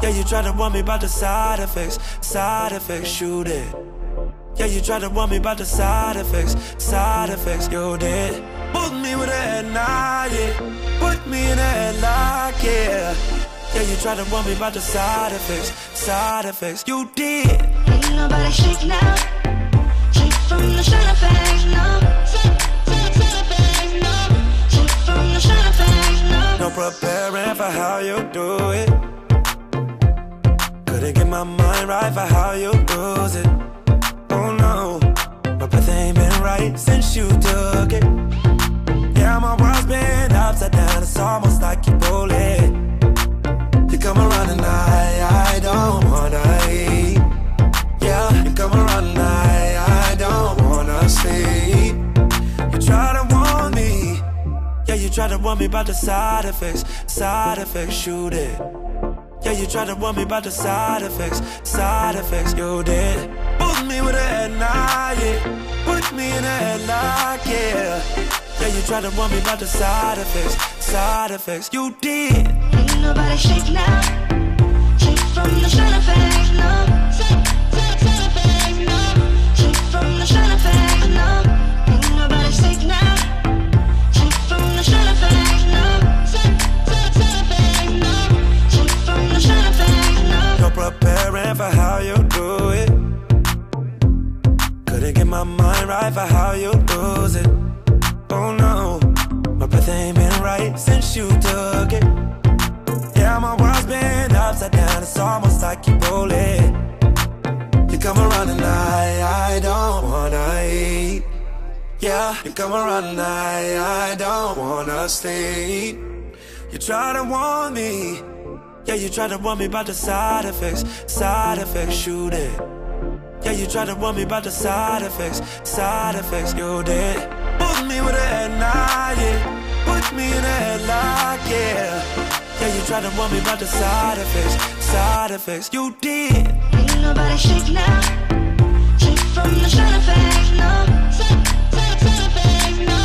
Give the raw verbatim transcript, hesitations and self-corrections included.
Yeah, you tried to warn me about the side effects, side effects, you did. Yeah, you tried to warn me about the side effects, side effects, you did. Put me with a headlight, yeah. Put me in a headlock, yeah. Yeah, you tried to warn me about the side effects, side effects, you did. Ain't nobody shake now. Shake from the side effects, no. Side effects, no. Shake from the side effects, no. No preparing for how you do it. Couldn't get my mind right for how you lose it. Oh no, my breath ain't been right since you took it. Yeah, my world's been upside down, it's almost like you pull it. You come around and I, I don't wanna eat. Yeah, you come around and I, I don't wanna sleep. You try to warn me. Yeah, you try to warn me about the side effects, side effects, you did. Yeah, you tried to warn me about the side effects, side effects, you did. Put me with a headlight, yeah. Put me in a headlock, yeah. Yeah, you tried to warn me about the side effects, side effects, you did. Ain't nobody shake now. Shake from the side effects, no. Side effects, no. Shake from the side effects, no. Ain't nobody shake now. Shake from the side effects, no. Side effects, no. Shake from the side effects, no. No preparing for how you do it. Couldn't get my mind right for how you lose it. Oh no, my breath ain't been right since you took it. Yeah, my world's been upside down, it's almost like you pull it. You come around and I, I don't wanna eat. Yeah, you come around and I, I don't wanna sleep. You try to warn me. Yeah, you tried to warn me about the side effects, side effects, you did. Yeah, you tried to warn me about the side effects, side effects, you did. Put me with a headlight, yeah. Put me in a headlock, yeah. Yeah, you tried to warn me about the side effects, side effects, you did. Ain't nobody shake now. Shake from the side effects, no. Side effects, no.